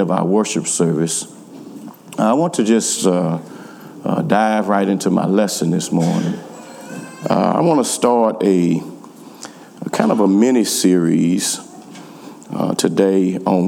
of our worship service, I want to just dive right into my lesson this morning. I want to start a kind of a mini-series today on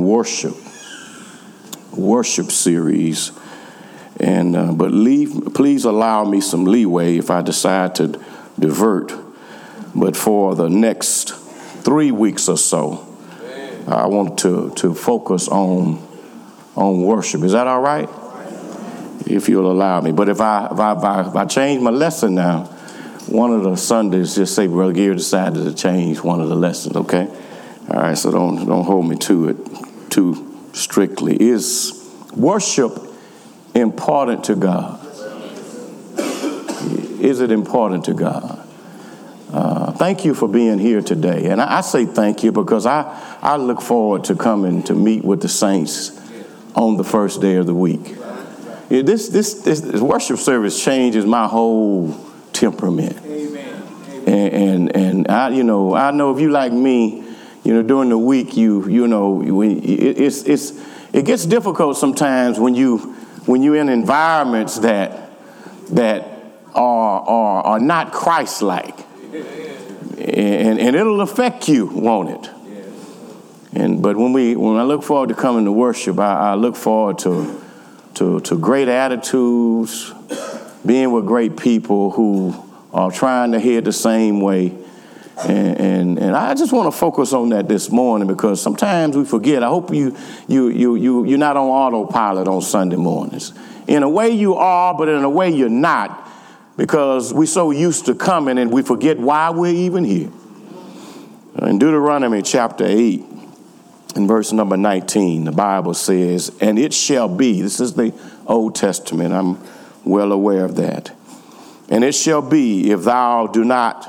worship series. And please allow me some leeway if I decide to divert. But for the next 3 weeks or so, I want to focus on worship. Is that all right? If you'll allow me. But if I change my lesson now, one of the Sundays, just say Brother Gary decided to change one of the lessons. Okay, all right. So don't hold me to it too strictly. Is worship important to God? Is it important to God? Thank you for being here today. And I say thank you because I look forward to coming to meet with the saints on the first day of the week. This worship service changes my whole temperament. Amen. And I know if you like me, during the week, it gets difficult sometimes when you're in environments that are not Christ-like. And it'll affect you, won't it? But when I look forward to coming to worship, I look forward to great attitudes, being with great people who are trying to head the same way. And I just want to focus on that this morning because sometimes we forget. I hope you're not on autopilot on Sunday mornings. In a way you are, but in a way you're not, because we're so used to coming and we forget why we're even here. In Deuteronomy chapter 8, in verse number 19, the Bible says, "And it shall be," this is the Old Testament, I'm well aware of that. "And it shall be, if thou do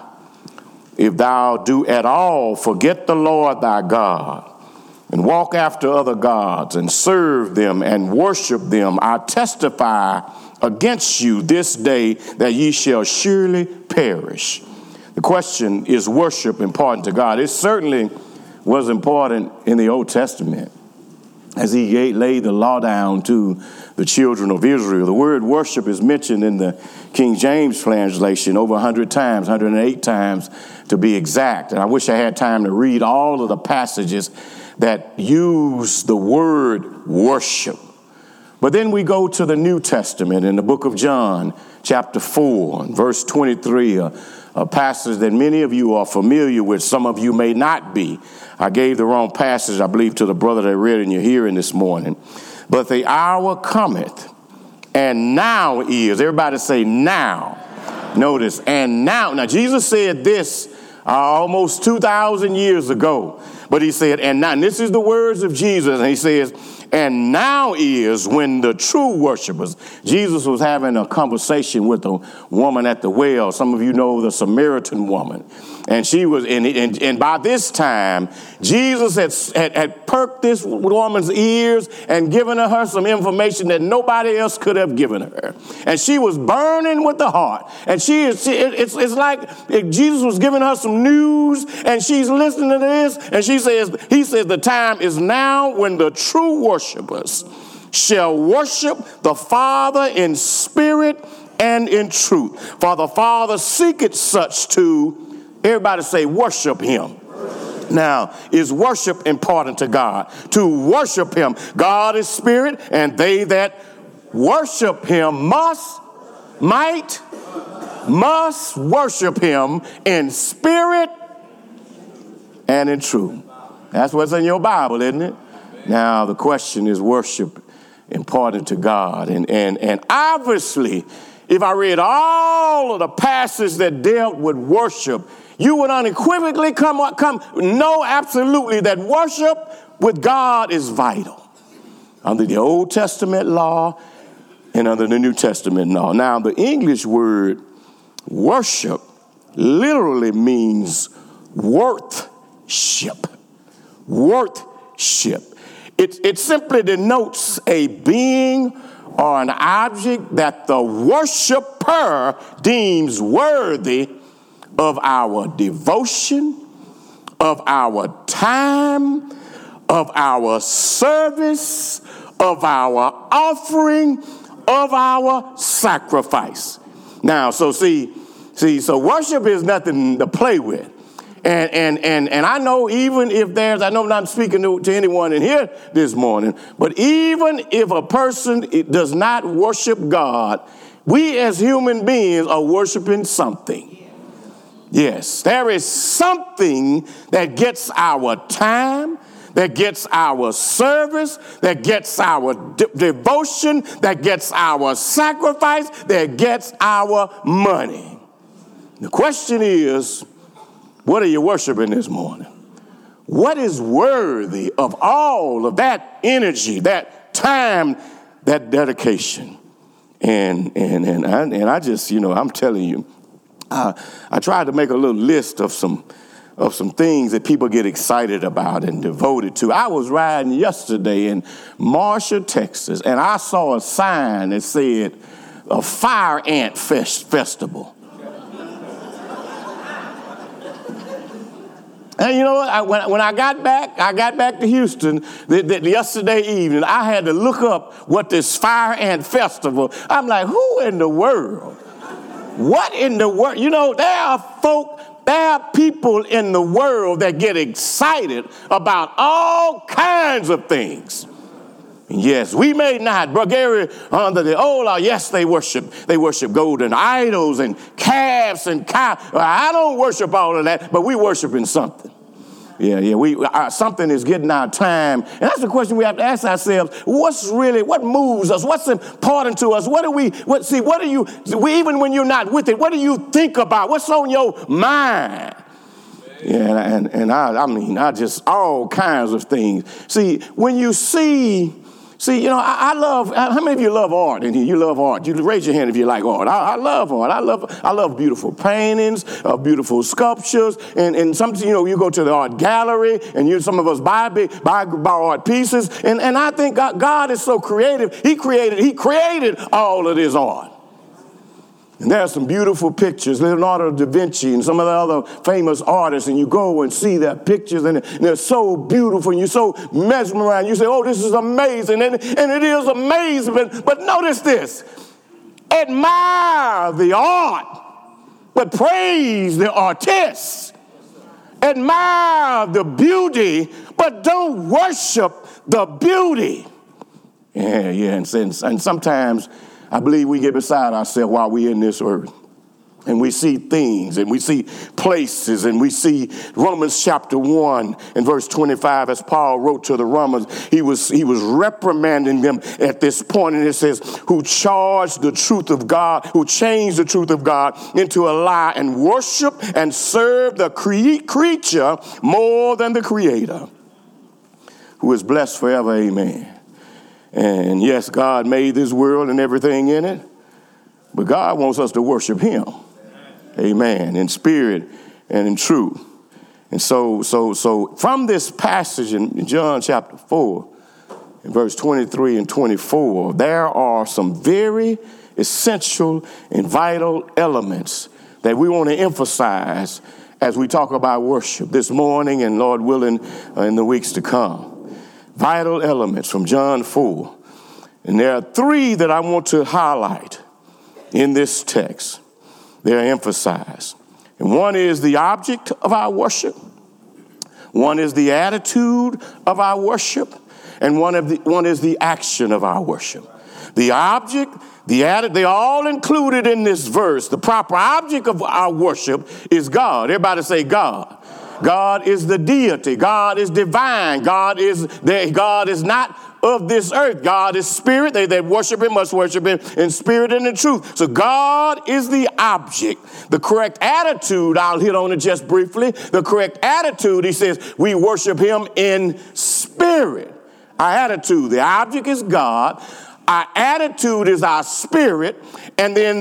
at all forget the Lord thy God, and walk after other gods, and serve them, and worship them, I testify against you this day that ye shall surely perish." The question, is worship important to God? It certainly was important in the Old Testament as he laid the law down to the children of Israel. The word worship is mentioned in the King James translation over 100 times, 108 times to be exact. And I wish I had time to read all of the passages that use the word worship. But then we go to the New Testament in the book of John, chapter 4, verse 23, a passage that many of you are familiar with. Some of you may not be. I gave the wrong passage, I believe, to the brother that read in your hearing this morning. "But the hour cometh, and now is," everybody say now. Notice, and now. Now, Jesus said this almost 2,000 years ago. But he said, and now, and this is the words of Jesus, and he says, "And now is when the true worshipers," Jesus was having a conversation with a woman at the well. Some of you know the Samaritan woman. And she was, and by this time, Jesus had perked this woman's ears and given her some information that nobody else could have given her. And she was burning with the heart. And it's like Jesus was giving her some news, and she's listening to this, and he says, "The time is now when the true worshipers shall worship the Father in spirit and in truth. For the Father seeketh such to," everybody say, worship him. Now, is worship important to God? To worship him. God is spirit, and they that worship him must worship him in spirit and in truth. That's what's in your Bible, isn't it? Now, the question is, worship important to God? And obviously, if I read all of the passages that dealt with worship, you would unequivocally know absolutely that worship with God is vital under the Old Testament law and under the New Testament law. Now, the English word worship literally means worthship. Worthship. It simply denotes a being or an object that the worshiper deems worthy of our devotion, of our time, of our service, of our offering, of our sacrifice. Now, so so worship is nothing to play with. And I know even if I know I'm not speaking to anyone in here this morning, but even if a person does not worship God, we as human beings are worshiping something. Yes, there is something that gets our time, that gets our service, that gets our devotion, that gets our sacrifice, that gets our money. The question is, what are you worshiping this morning? What is worthy of all of that energy, that time, that dedication? And I just, I'm telling you, I tried to make a little list of some things that people get excited about and devoted to. I was riding yesterday in Marshall, Texas, and I saw a sign that said a fire ant festival. And you know what? When I got back to Houston yesterday evening, I had to look up what this fire ant festival. I'm like, who in the world? What in the world? There are people in the world that get excited about all kinds of things. Yes, we may not, Brother Gary, under the old law, yes, they worship golden idols and calves and cows. I don't worship all of that, but we worshiping something. Yeah, something is getting our time. And that's the question we have to ask ourselves. What moves us? What's important to us? Even when you're not with it, what do you think about? What's on your mind? Yeah, and I just all kinds of things. See, when you I love, how many of you love art in here? You love art. You raise your hand if you like art. I love art. I love beautiful paintings, beautiful sculptures, and some, you go to the art gallery, and some of us buy art pieces, and I think God is so creative. He created all of this art. And there are some beautiful pictures, Leonardo da Vinci and some of the other famous artists, and you go and see their pictures, and they're so beautiful, and you're so mesmerized. You say, oh, this is amazing, and it is amazing. But notice this. Admire the art, but praise the artist. Admire the beauty, but don't worship the beauty. Yeah, and sometimes I believe we get beside ourselves while we're in this earth. And we see things, and we see places, and we see Romans chapter 1 and verse 25, as Paul wrote to the Romans, he was reprimanding them at this point, and it says, who changed the truth of God into a lie, and worship and serve the creature more than the Creator, who is blessed forever, amen. And yes, God made this world and everything in it, but God wants us to worship him. Amen. In spirit and in truth. And so from this passage in John chapter 4, in verse 23 and 24, there are some very essential and vital elements that we want to emphasize as we talk about worship this morning and, Lord willing, in the weeks to come. Vital elements from John 4. And there are three that I want to highlight in this text. They're emphasized. And one is the object of our worship. One is the attitude of our worship. And one is the action of our worship. The object, the attitude, they're all included in this verse. The proper object of our worship is God. Everybody say God. God is the deity. God is divine. God is not of this earth. God is spirit. They that worship him must worship him in spirit and in truth. So God is the object. The correct attitude, I'll hit on it just briefly. The correct attitude, he says, we worship him in spirit. Our attitude, the object is God. Our attitude is our spirit, and then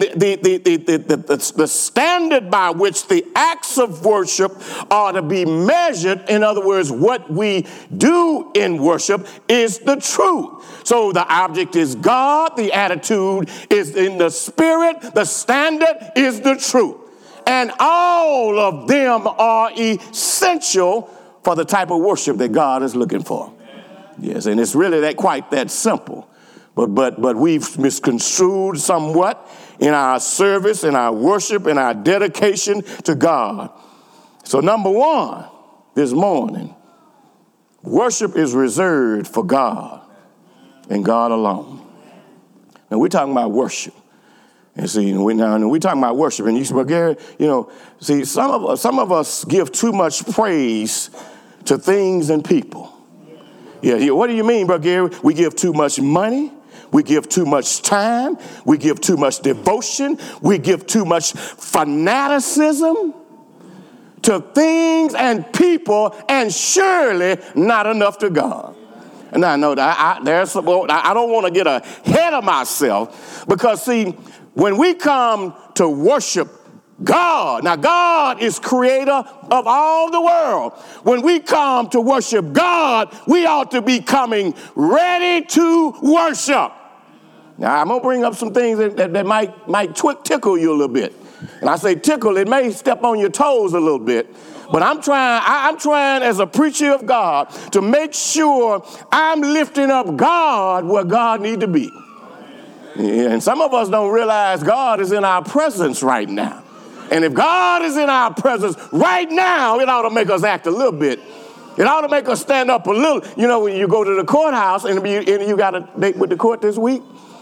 the standard by which the acts of worship are to be measured, in other words, what we do in worship is the truth. So the object is God, the attitude is in the spirit, the standard is the truth. And all of them are essential for the type of worship that God is looking for. Yes, and it's really quite that simple. But we've misconstrued somewhat in our service, in our worship, in our dedication to God. So number one this morning, worship is reserved for God and God alone. And we're talking about worship. And see, we're talking about worship. And you say, well, Gary, see, some of us give too much praise to things and people. Yeah, what do you mean, Brother Gary? We give too much money. We give too much time. We give too much devotion. We give too much fanaticism to things and people, and surely not enough to God. And I know that I don't want to get ahead of myself, because, see, when we come to worship God, now God is creator of all the world. When we come to worship God, we ought to be coming ready to worship. Now, I'm going to bring up some things that might tickle you a little bit. And I say tickle, it may step on your toes a little bit. But I'm trying as a preacher of God to make sure I'm lifting up God where God needs to be. Yeah, and some of us don't realize God is in our presence right now. And if God is in our presence right now, it ought to make us act a little bit. It ought to make us stand up a little. You know, when you go to the courthouse and you got a date with the court this week,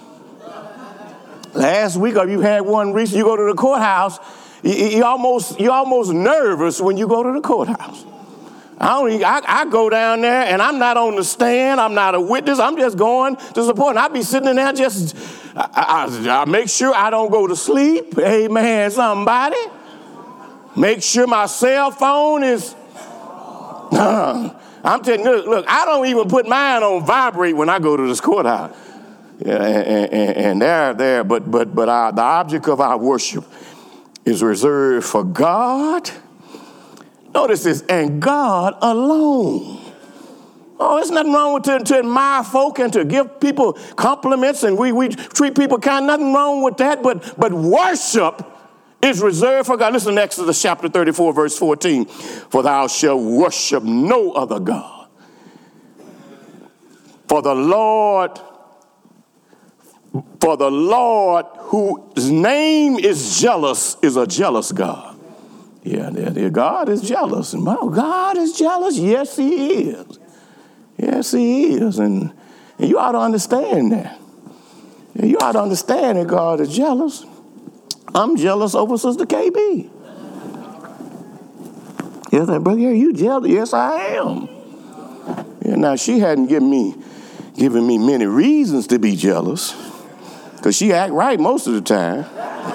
last week, or you had one recently, you go to the courthouse, you're almost nervous when you go to the courthouse. I go down there and I'm not on the stand. I'm not a witness. I'm just going to support. And I be sitting in there I make sure I don't go to sleep. Amen, somebody. Make sure my cell phone is, I'm telling you, look, I don't even put mine on vibrate when I go to this courthouse. Yeah, and they're there, but the object of our worship is reserved for God. Notice this, and God alone. Oh, there's nothing wrong with to admire folk and to give people compliments, and we treat people kind. Nothing wrong with that, but worship is reserved for God. Listen to Exodus chapter 34, verse 14. For thou shalt worship no other God. For the Lord whose name is jealous is a jealous God. Yeah, God is jealous. And God is jealous? Yes, he is. Yes, he is. And you ought to understand that. You ought to understand that God is jealous. I'm jealous over Sister KB. Yes, brother, are you jealous? Yes, I am. Yeah, now, she hadn't given me many reasons to be jealous, because she act right most of the time.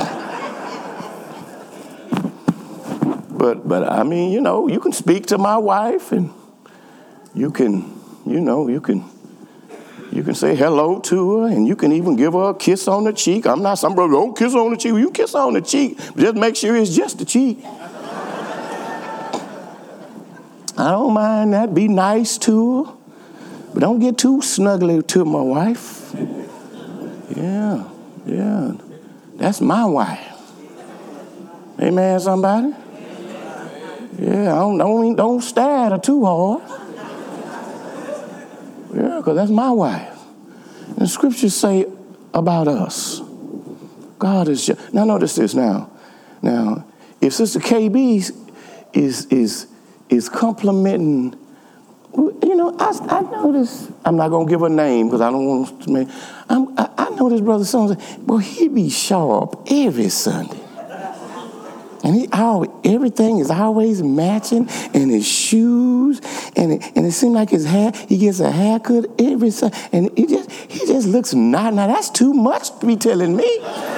But I mean, you can speak to my wife, and you can say hello to her, and you can even give her a kiss on the cheek. I'm not some brother, don't kiss on the cheek. You kiss on the cheek, but just make sure it's just the cheek. I don't mind that. Be nice to her, but don't get too snuggly to my wife. Yeah, that's my wife. Amen, somebody? Yeah, don't stare at her too hard. Yeah, because that's my wife. And the scriptures say about us, God is just. Now notice this now. Now, if Sister KB is complimenting, I notice, I'm not going to give her name because I don't want to make, I know this brother Sonny, well, he be sharp every Sunday. And everything is always matching, and his shoes, and it seems like his hair, he gets a haircut every Sunday, and he just looks not. Now that's too much to be telling me.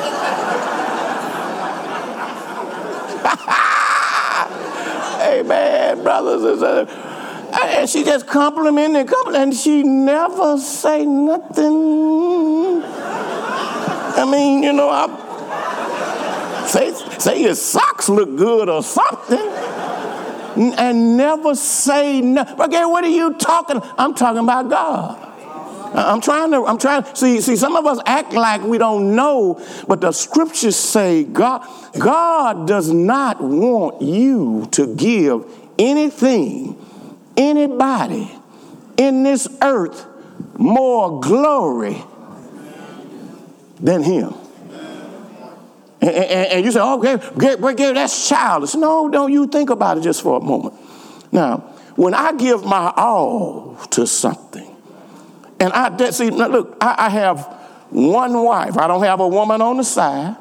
Amen, brothers and sisters. And she just complimented, and she never say nothing. I mean, say your socks look good or something, and never say nothing. Okay, what are you talking? I'm talking about God. I'm trying to see, some of us act like we don't know, but the scriptures say God does not want you to give anything, anybody, in this earth more glory than him. And you say, oh, Gary, that's childish. No, you think about it just for a moment. Now, when I give my all to something, and I have one wife. I don't have a woman on the side.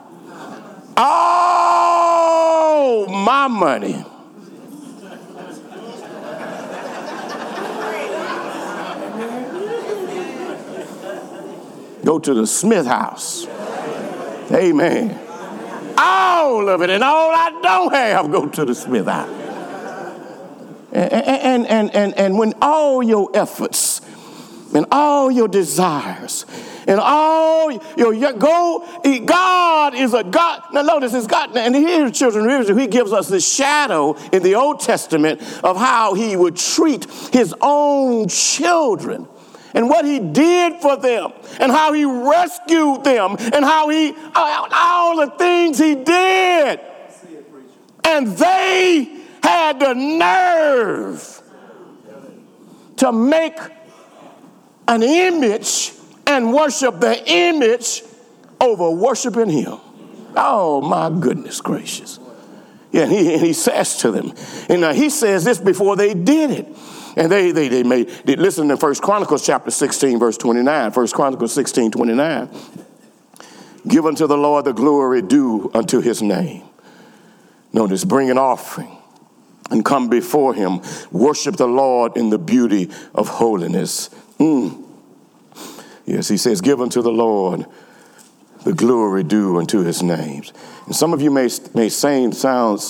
All my money go to the Smith house. Amen. All of it, and all I don't have go to the Smith house. And when all your efforts and all your desires and all your goal, God is a God. Now notice it's God. And here, children of Israel, he gives us this shadow in the Old Testament of how he would treat his own children and what he did for them and how he rescued them and how all the things he did. And they had the nerve to make an image and worship the image over worshiping him. Oh, my goodness gracious. Yeah, and he says to them, and he says this before they did it. And they listen to 1 Chronicles chapter 16, verse 29. 1 Chronicles 16, 29. Give unto the Lord the glory due unto his name. Notice, bring an offering and come before him. Worship the Lord in the beauty of holiness. Yes, he says, give unto the Lord the glory due unto his name. And some of you may say this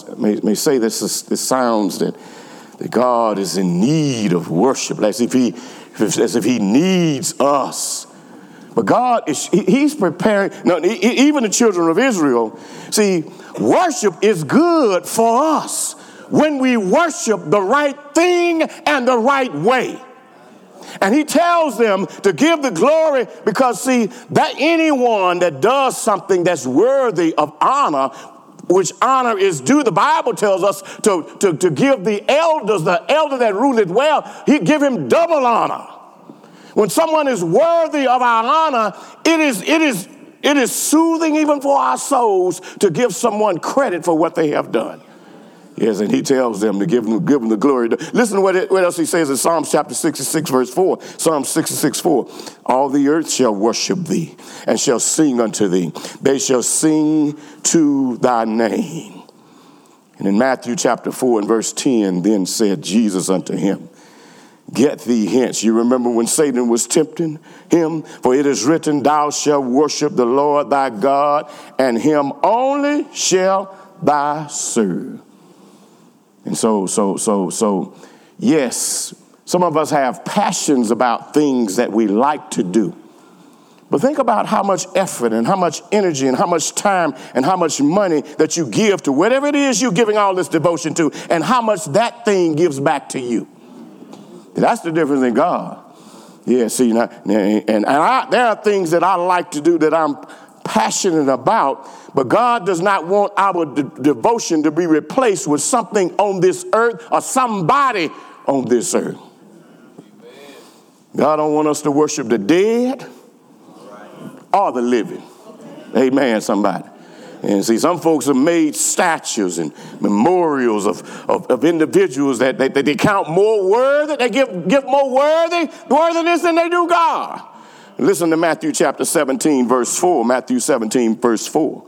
sounds that God is in need of worship, as if he needs us. But God he's preparing. No, even the children of Israel, see, worship is good for us when we worship the right thing and the right way. And he tells them to give the glory because, see, that anyone that does something that's worthy of honor, which honor is due, the Bible tells us to give the elder that ruleth well, he give him double honor. When someone is worthy of our honor, it is soothing even for our souls to give someone credit for what they have done. Yes, and he tells them to give him the glory. Listen to what else he says in Psalms chapter 66, verse 4. Psalm 66, 4. All the earth shall worship thee and shall sing unto thee. They shall sing to thy name. And in Matthew chapter 4 and verse 10, then said Jesus unto him, get thee hence. You remember when Satan was tempting him? For it is written, thou shalt worship the Lord thy God, and him only shall thou serve. And so, yes, some of us have passions about things that we like to do. But think about how much effort and how much energy and how much time and how much money that you give to whatever it is you're giving all this devotion to, and how much that thing gives back to you. That's the difference in God. Yeah, see, there are things that I like to do that I'm passionate about, but God does not want our devotion to be replaced with something on this earth or somebody on this earth. Amen. God don't want us to worship the dead or the living. Amen, somebody. And see, some folks have made statues and memorials of individuals that they count more worthy, they give more worthiness than they do God. Listen to Matthew chapter 17, verse 4. Matthew 17, verse 4.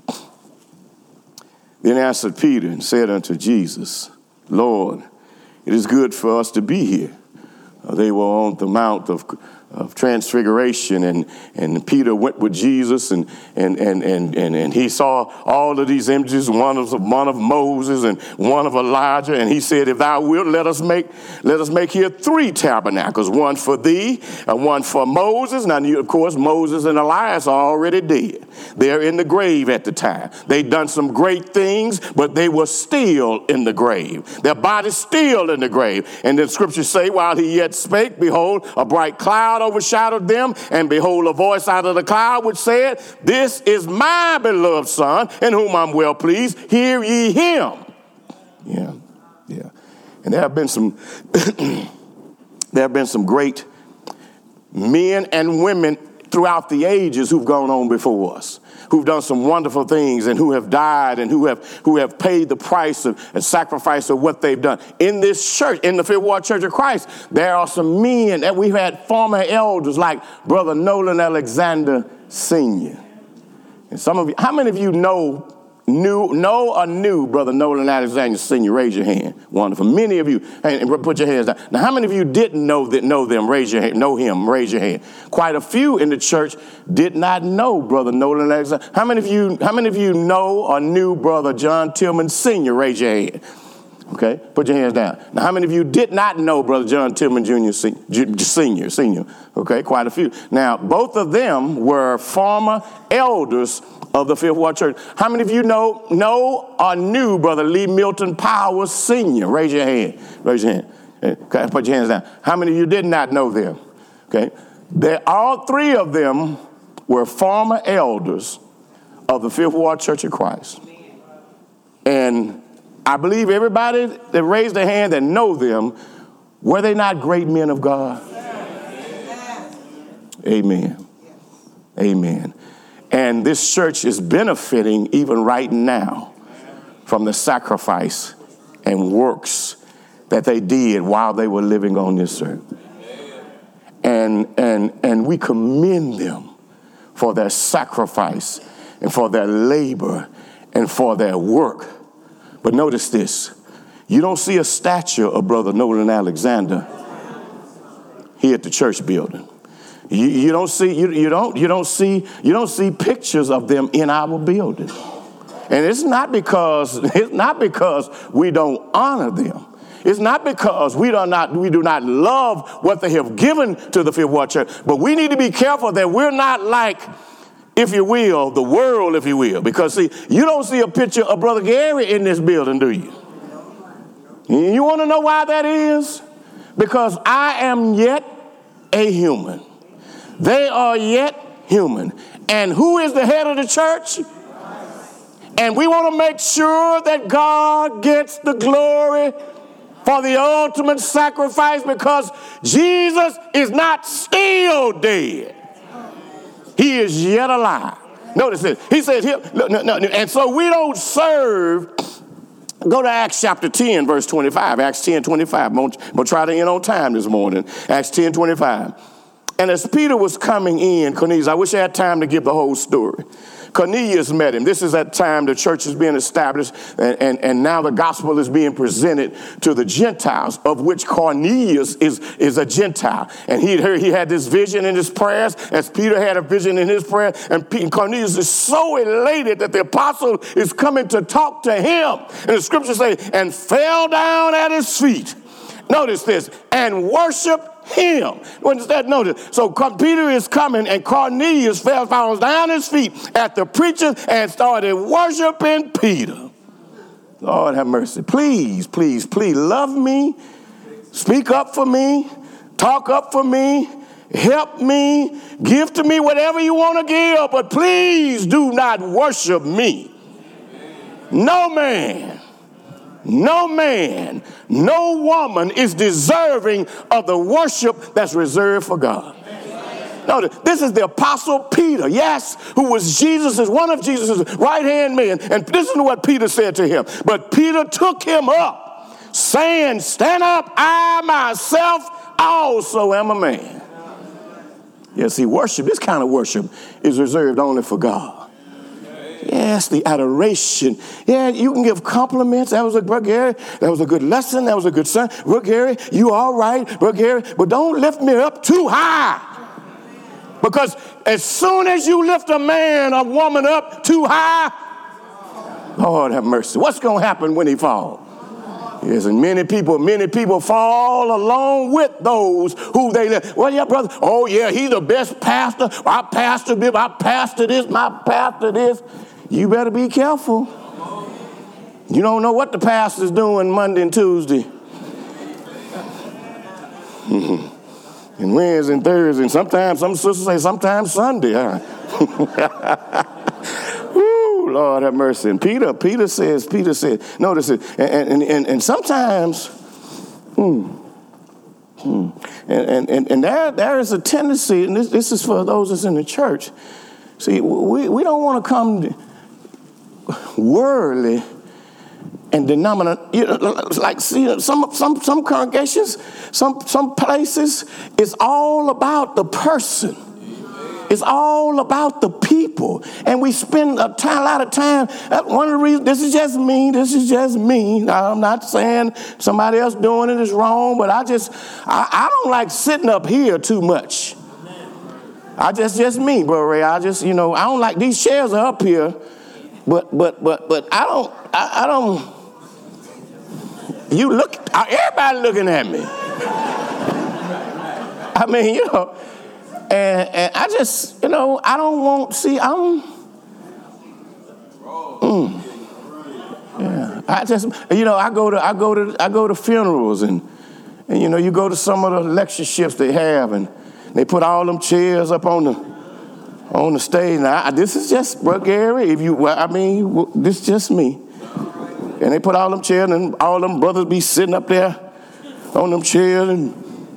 Then answered Peter and said unto Jesus, Lord, it is good for us to be here. They were on the Mount of Transfiguration, and Peter went with Jesus, and he saw all of these images, one of Moses and one of Elijah, and he said, if thou wilt, let us make here 3 tabernacles, one for thee and one for Moses. Now, of course, Moses and Elias are already dead. They're in the grave at the time. They'd done some great things, but they were still in the grave. Their bodies still in the grave. And the scriptures say, while he yet spake, behold, a bright cloud overshadowed them, and behold, a voice out of the cloud which said, this is my beloved Son, in whom I'm well pleased. Hear ye him. Yeah. And there have been some there have been some great men and women throughout the ages who've gone on before us, who've done some wonderful things and who have died and who have paid the price and sacrifice of what they've done. In this church, in the Fifth Ward Church of Christ, there are some men that we've had former elders like Brother Nolan Alexander Sr. And some of you, how many of you know Brother Nolan Alexander Sr.? Raise your hand. Wonderful. Many of you, and put your hands down. Now, how many of you didn't know them? Raise your hand. Know him. Raise your hand. Quite a few in the church did not know Brother Nolan Alexander. How many of you know or knew Brother John Tillman Sr.? Raise your hand. Okay, put your hands down. Now, how many of you did not know Brother John Tillman Jr. Senior? Okay, quite a few. Now, both of them were former elders of the Fifth Ward Church. How many of you know or knew Brother Lee Milton Powers Sr.? Raise your hand. Raise your hand. Okay, put your hands down. How many of you did not know them? Okay, all three of them were former elders of the Fifth Ward Church of Christ. And I believe everybody that raised their hand that know them, were they not great men of God? Amen. Amen. And this church is benefiting even right now from the sacrifice and works that they did while they were living on this earth. And we commend them for their sacrifice and for their labor and for their work. But notice this, you don't see a statue of Brother Nolan Alexander here at the church building. You don't see pictures of them in our building. And it's not because we don't honor them. It's not because we do not love what they have given to the Fifth Ward Church, but we need to be careful that we're not like, if you will, the world, if you will. Because, see, you don't see a picture of Brother Gary in this building, do you? You want to know why that is? Because I am yet a human. They are yet human. And who is the head of the church? And we want to make sure that God gets the glory for the ultimate sacrifice, because Jesus is not still dead. He is yet alive. Notice this. He says here, and so we don't serve. Go to Acts chapter 10, verse 25. Acts 10, 25. I'm going to try to end on time this morning. Acts 10, 25. And as Peter was coming in, Cornelius, I wish I had time to give the whole story. Cornelius met him. This is that time the church is being established, and now the gospel is being presented to the Gentiles, of which Cornelius is a Gentile. And he had this vision in his prayers, as Peter had a vision in his prayer, and Cornelius is so elated that the apostle is coming to talk to him. And the scriptures say, and fell down at his feet. Notice this, and worship him. Notice. So Peter is coming, and Cornelius falls down his feet at the preacher and started worshiping Peter. Lord have mercy. Please, please, please love me. Speak up for me. Talk up for me. Help me. Give to me whatever you want to give, but please do not worship me. No man, no woman is deserving of the worship that's reserved for God. Notice, this is the apostle Peter, yes, who was one of Jesus' right-hand men. And this is what Peter said to him. But Peter took him up, saying, stand up, I myself also am a man. Yeah, see, this kind of worship is reserved only for God. Yes, the adoration. Yeah, you can give compliments. That was a Brother Gary. That was a good lesson. That was a good son. Brother Gary, you all right, Brother Gary. But don't lift me up too high. Because as soon as you lift a man or woman up too high, Lord have mercy. What's going to happen when he falls? Yes, and many people fall along with those who they live. Well, yeah, brother. Oh, yeah, he's the best pastor. I pastor this, my pastor this. You better be careful. You don't know what the pastor's doing Monday and Tuesday. And Wednesday and Thursday. And sometimes, some sisters say, sometimes Sunday. Huh? Woo, Lord have mercy. And Peter says, notice it. And sometimes, And there is a tendency, and this is for those that's in the church. See, we don't want to come worldly and denominational. Like, see, some congregations, some places, it's all about the person. It's all about the people. And we spend a lot of time. One of the reasons, this is just me. Now, I'm not saying somebody else doing it is wrong, but I don't like sitting up here too much. Just me, Brother Ray. I don't like, these chairs are up here, but I don't, everybody looking at me. I mean, and I just, I don't want, yeah. I go to funerals and you go to some of the lectureships they have and they put all them chairs up on the stage. Now, this is just, Brother Gary, this is just me. And they put all them chairs and all them brothers be sitting up there on them chairs and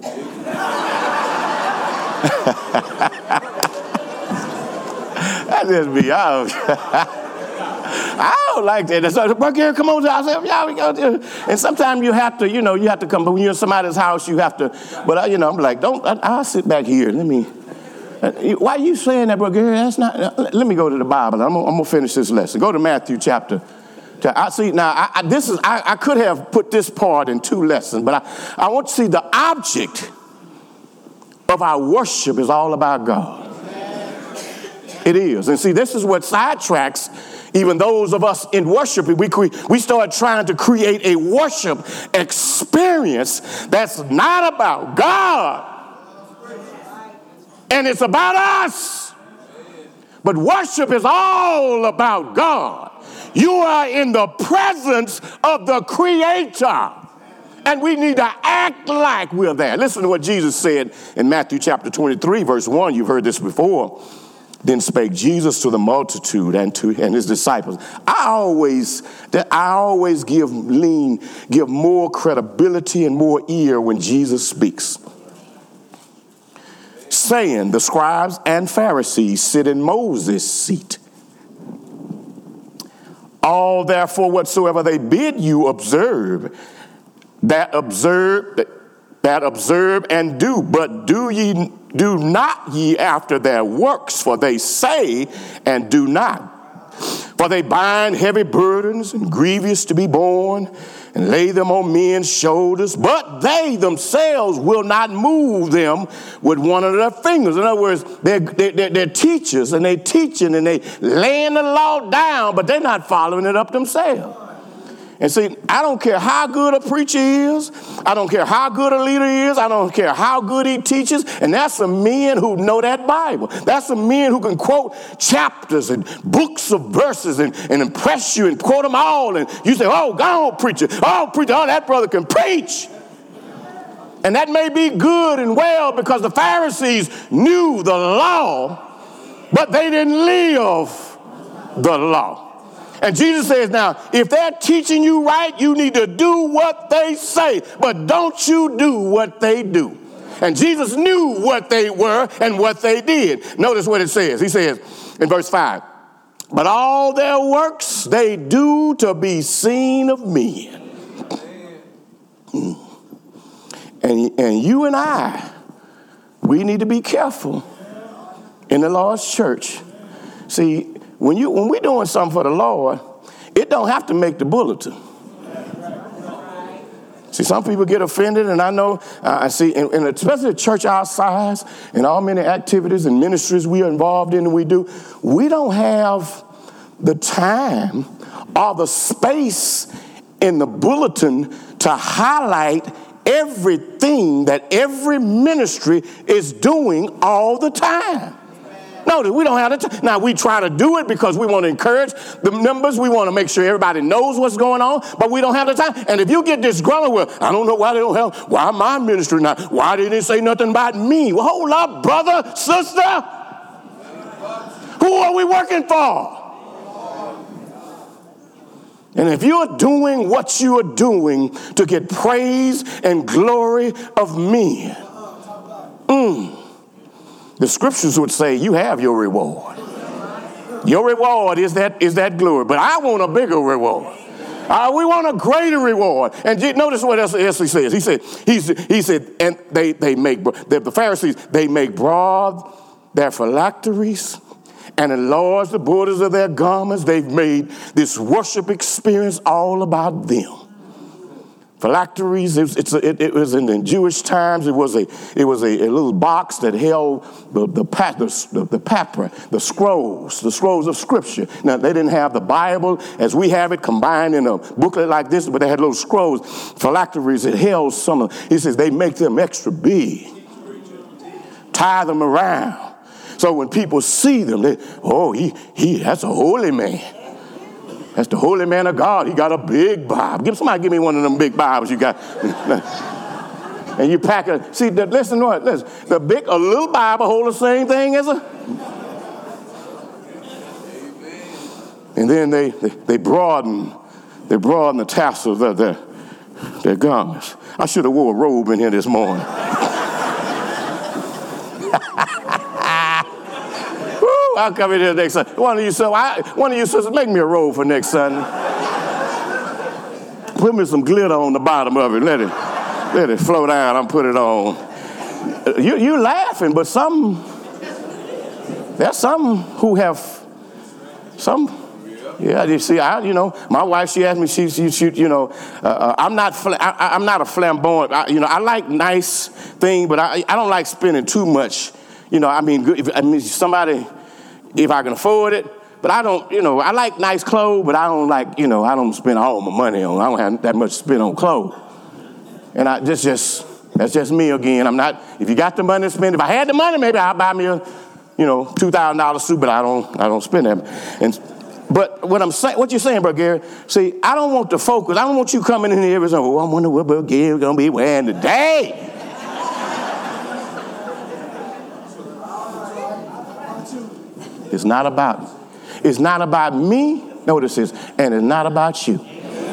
that just be out. I don't like that. So, Brother Gary, come on. I said, yeah, we go. And sometimes you have to come. But when you're in somebody's house, you have to. But I'm like, I'll sit back here. Why are you saying that, Brother Gary? That's not. Let me go to the Bible. I'm gonna finish this lesson. Go to Matthew chapter. I see now. I could have put this part in 2 lessons, but I want to see the object of our worship is all about God. It is. And see, this is what sidetracks even those of us in worship. We start trying to create a worship experience that's not about God. And it's about us. But worship is all about God. You are in the presence of the Creator. And we need to act like we're there. Listen to what Jesus said in Matthew chapter 23, verse 1. You've heard this before. Then spake Jesus to the multitude and his disciples. I always give more credibility and more ear when Jesus speaks. Saying, the scribes and Pharisees sit in Moses' seat. All therefore whatsoever they bid you observe, that observe and do, but do not ye after their works, for they say and do not. For they bind heavy burdens and grievous to be borne, and lay them on men's shoulders, but they themselves will not move them with one of their fingers. In other words, they're teachers, and they're teaching, and they laying the law down, but they're not following it up themselves. And see, I don't care how good a preacher is. I don't care how good a leader is. I don't care how good he teaches. And that's some men who know that Bible. That's some men who can quote chapters and books of verses and impress you and quote them all. And you say, oh, go on, preacher. Oh, preacher, oh, that brother can preach. And that may be good and well because the Pharisees knew the law, but they didn't live the law. And Jesus says, now, if they're teaching you right, you need to do what they say, but don't you do what they do. And Jesus knew what they were and what they did. Notice what it says. He says in verse 5, but all their works they do to be seen of men. And you and I, we need to be careful in the Lord's church. See, when we're doing something for the Lord, it don't have to make the bulletin. See, some people get offended, and I know, I see, and especially a church our size and all many activities and ministries we are involved in and we do, we don't have the time or the space in the bulletin to highlight everything that every ministry is doing all the time. No, we don't have the time. Now, we try to do it because we want to encourage the members. We want to make sure everybody knows what's going on, but we don't have the time. And if you get disgruntled, well, I don't know why they don't have, why my ministry not? Why didn't they say nothing about me? Well, hold up, brother, sister. Who are we working for? And if you're doing what you are doing to get praise and glory of men, the scriptures would say you have your reward. Your reward is that glory. But I want a bigger reward. We want a greater reward. And notice what else he says. He said, and they make, the Pharisees, they make broad their phylacteries and enlarge the borders of their garments. They've made this worship experience all about them. Phylacteries, it was in the Jewish times. It was a little box that held the papyrus, the scrolls of Scripture. Now, they didn't have the Bible as we have it combined in a booklet like this, but they had little scrolls, phylacteries. It held some of. He says they make them extra big, tie them around, so when people see them, that's a holy man. That's the holy man of God. He got a big Bible. Give me one of them big Bibles you got. And you pack it. See, listen to it. Listen, a little Bible hold the same thing as a. And then they broaden the tassels of their garments. I should have wore a robe in here this morning. I'll come in here next Sunday. One of you sisters, make me a robe for next Sunday. Put me some glitter on the bottom of it. Let it float out. I'm put it on. You laughing, but there's some who have some. Yeah, you see, my wife, she asked me, I'm not a flamboyant. I like nice things, but I don't like spending too much. Somebody. If I can afford it, but I don't, I like nice clothes, but I don't like, I don't spend all my money on. I don't have that much to spend on clothes. And that's just me again. I'm not, if you got the money to spend, if I had the money, maybe I'll buy me a, $2,000 suit, but I don't spend that. But what you're saying, Brother Gary, see, I don't want to focus. I don't want you coming in here and saying, I wonder what Brother Gary's going to be wearing today. It's not about me. Notice this, and it's not about you.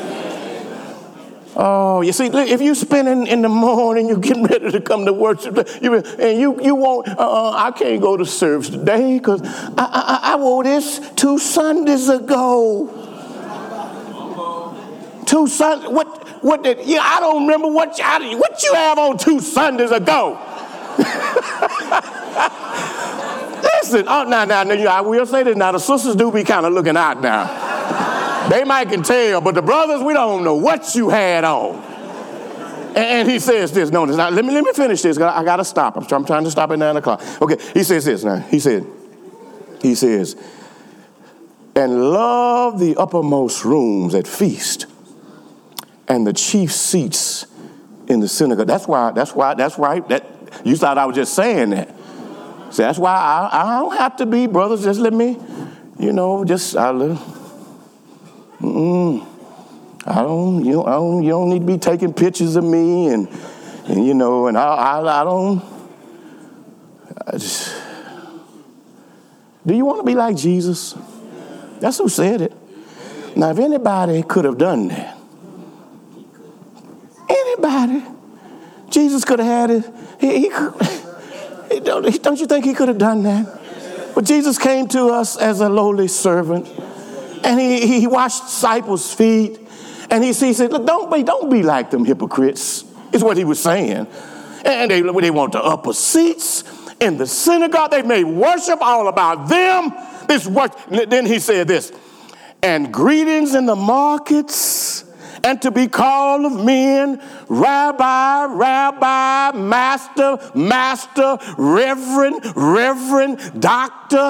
Oh, you see, if you spend in the morning, you're getting ready to come to worship, and you won't. I can't go to service today because I wore this 2 Sundays ago. 2 Sundays. What did? Yeah, I don't remember what you have on 2 Sundays ago. Listen, now, I will say this now. The sisters do be kind of looking out now. They might can tell, but the brothers, we don't know what you had on. And he says this. No, now, let me finish this. I got to stop. I'm trying to stop at 9 o'clock. Okay, he says this now. He says, and love the uppermost rooms at feast and the chief seats in the synagogue. That's right. You thought I was just saying that. So that's why I don't have to be, brothers. Just let me, you don't need to be taking pictures of me and I don't. Do you want to be like Jesus? That's who said it. Now, if anybody could have done that, Jesus could have had it. He could. Don't you think he could have done that? But Jesus came to us as a lowly servant, and he washed disciples' feet, and he said, "Look, don't be like them hypocrites." Is what he was saying. And they want the upper seats in the synagogue. They made worship all about them. Then he said this, and greetings in the markets. And to be called of men, Rabbi, Master, Reverend, Doctor.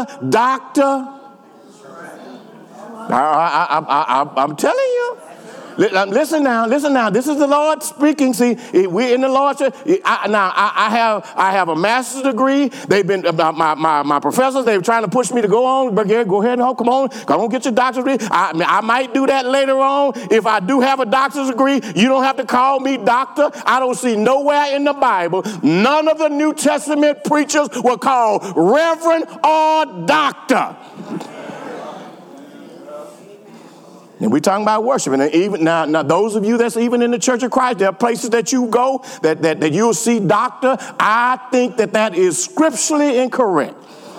I'm telling you. Listen now. This is the Lord speaking. See, we're in the Lord's church. I have a master's degree. They've been my professors. They were trying to push me to go on. But yeah, go ahead and come on, get your doctor's degree. I might do that later on. If I do have a doctor's degree, you don't have to call me doctor. I don't see nowhere in the Bible none of the New Testament preachers were called reverend or doctor. And we're talking about worship. And even now, those of you that's even in the Church of Christ, there are places that you go that you'll see doctor. I think that is scripturally incorrect.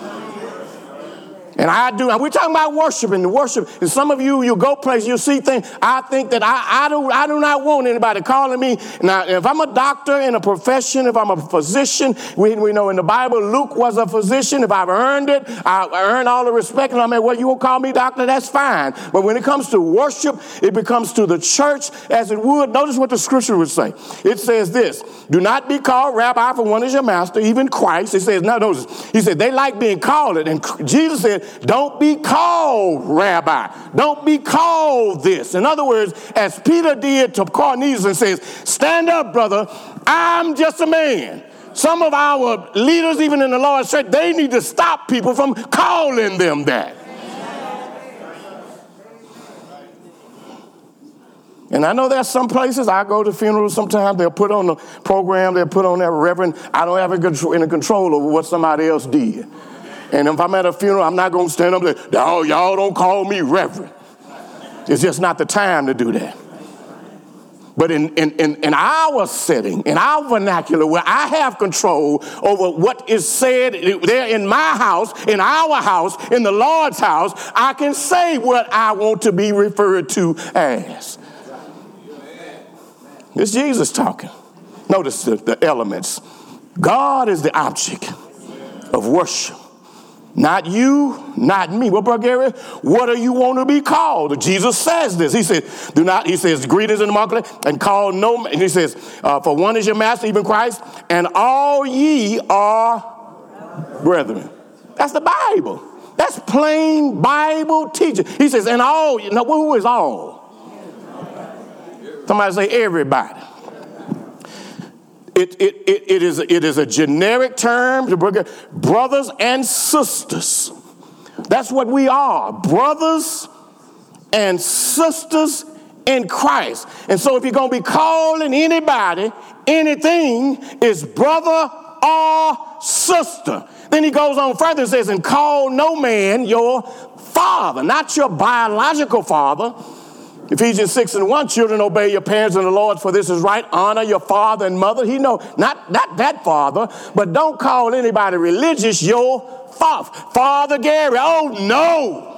And I do. And we're talking about worship and the worship. And some of you go places, you'll see things. I think that I do not want anybody calling me. Now, if I'm a doctor in a profession, if I'm a physician, we know in the Bible, Luke was a physician. If I've earned it, I earn all the respect. And I mean, well, you won't call me doctor, that's fine. But when it comes to worship, it becomes to the church as it would. Notice what the scripture would say. It says this: do not be called rabbi, for one is your master, even Christ. It says, now notice, he said, they like being called it. And Jesus said, don't be called rabbi. Don't be called this. In other words, as Peter did to Cornelius and says, stand up, brother. I'm just a man. Some of our leaders, even in the Lord's church, they need to stop people from calling them that. And I know there's some places, I go to funerals sometimes, they'll put on the program, they'll put on that reverend. I don't have any control over what somebody else did. And if I'm at a funeral, I'm not going to stand up and say, oh, y'all don't call me reverend. It's just not the time to do that. But in our setting, in our vernacular, where I have control over what is said there in my house, in our house, in the Lord's house, I can say what I want to be referred to as. It's Jesus talking. Notice the elements. God is the object of worship. Not you, not me. Well, Brother Gary, what do you want to be called? Jesus says this. He says, he says, greetings in the marketplace and call no man. And he says, for one is your master, even Christ, and all ye are brethren. That's the Bible. That's plain Bible teaching. He says, and all, who is all? Somebody say everybody. It is a generic term to brothers and sisters. That's what we are, brothers and sisters in Christ. And so if you're going to be calling anybody anything, it's brother or sister. Then he goes on further and says, and call no man your father, not your biological father. Ephesians 6:1, children, obey your parents in the Lord, for this is right. Honor your father and mother. He know, not that father, but don't call anybody religious your father. Father Gary, oh no.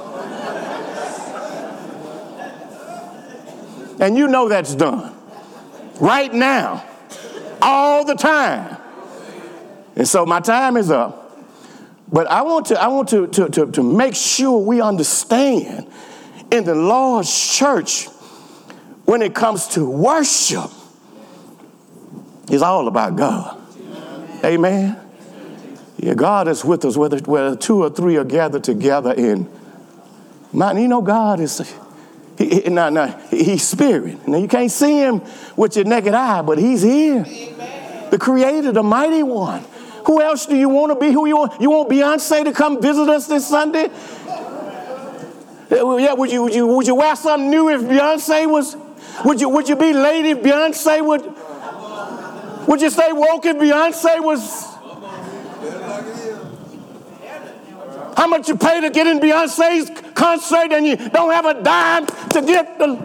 And you know that's done. Right now. All the time. And so my time is up. But I want to make sure we understand in the Lord's church, when it comes to worship, it's all about God. Amen. Yeah, God is with us, whether two or three are gathered together in. You know, God is, he's spirit. Now, you can't see him with your naked eye, but he's here. Amen. The creator, the mighty one. Who else do you want to be? Who you want? You want Beyonce to come visit us this Sunday? Yeah, would you wear something new if Beyonce was? Would you be late if Beyonce would? Would you stay woke if Beyonce was? How much you pay to get in Beyonce's concert and you don't have a dime to get the?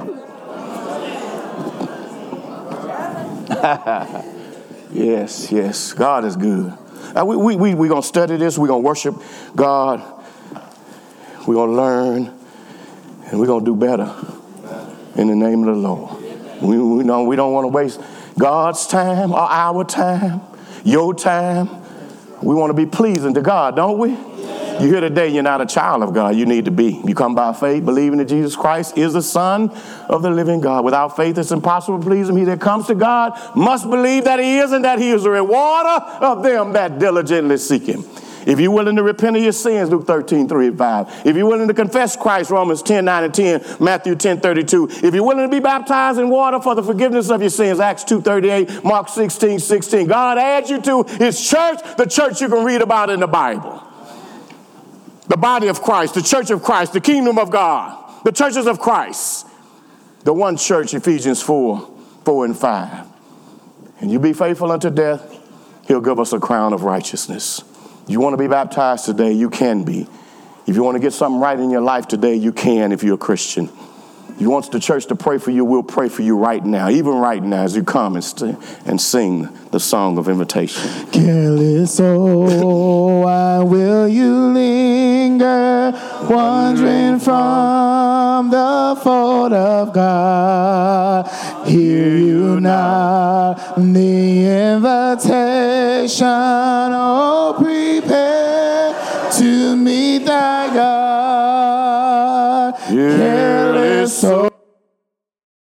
Yes, God is good. We're going to study this. We're going to worship God. We're going to learn. And we're going to do better in the name of the Lord. We don't want to waste God's time or our time, your time. We want to be pleasing to God, don't we? You're here today, you're not a child of God. You need to be. You come by faith, believing that Jesus Christ is the Son of the living God. Without faith, it's impossible to please him. He that comes to God must believe that he is and that he is the rewarder of them that diligently seek him. If you're willing to repent of your sins, Luke 13:3-5. If you're willing to confess Christ, Romans 10:9-10, Matthew 10:32. If you're willing to be baptized in water for the forgiveness of your sins, Acts 2:38, Mark 16:16. God adds you to his church, the church you can read about in the Bible. The body of Christ, the church of Christ, the kingdom of God, the churches of Christ. The one church, Ephesians 4:4-5. And you be faithful unto death, he'll give us a crown of righteousness. You want to be baptized today, you can be. If you want to get something right in your life today, you can if you're a Christian. If you want the church to pray for you, we'll pray for you right now, even right now as you come and sing the song of invitation. Careless soul, why will you linger, wandering from the fold of God? Hear you not the invitation, oh, prepare to meet thy God.